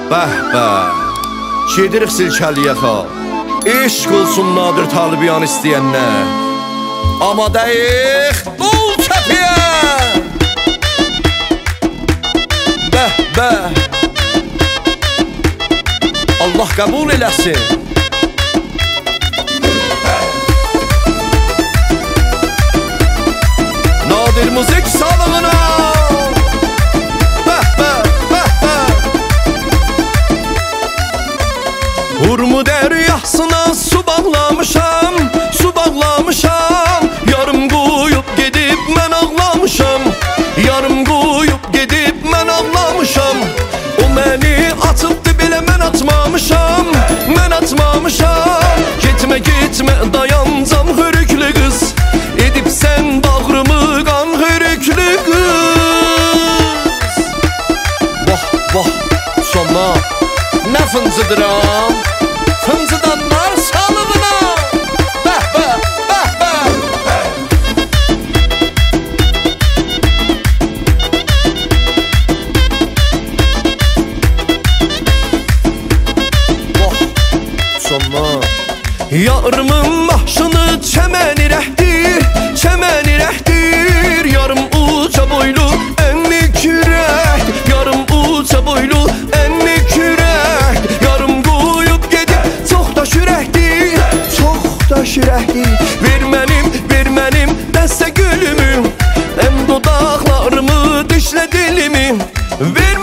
Bəh, bəh. Gedirik silkəliyə xal. İşq olsun Nadir Talibiyan istəyənlər. Amadəyik Qul Çəpiyə. Bəh, bəh. Allah qəbul eləsin. Nadir müzik sağlığına. Bəh, bəh, bəh, bəh. Urmu dəryasına su bağlamışam, su bağlamışam. Yarım qoyub gedib mən ağlamışam, yarım qoyub gedib mən ağlamışam. O məni atıbdı belə mən atmamışam, mən atmamışam. Getmə, getmə dayancam hörüklü qız. Edib sən bağrımı qan hörüklü qız. Vah, vah, sona nə fıncıdıram? Fıncıdanlar sağlığına. Bəh, bəh, bəh, bəh. Vah, sona. Yarımın başını çəməni rəhdir, çəməni rəhdir. Yarım uca boylu ənni kürək, yarım uca boylu ənni kürək. Yarım qoyub gedib çox da şürəkdir, çox da şürəkdir. Ver mənim dəstə gülümü, əm dodaqlarımı, dişlə dilimi. Ver